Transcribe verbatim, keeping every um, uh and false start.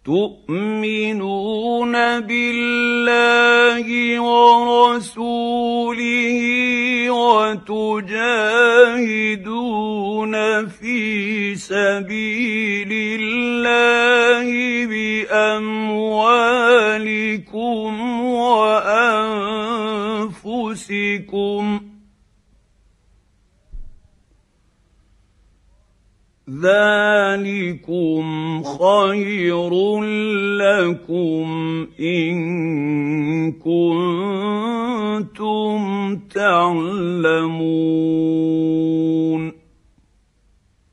تؤمنون بالله ورسوله وتجاهدون في سبيل الله بأموالكم وأنفسكم ذلكم خير لكم إن كنتم تعلمون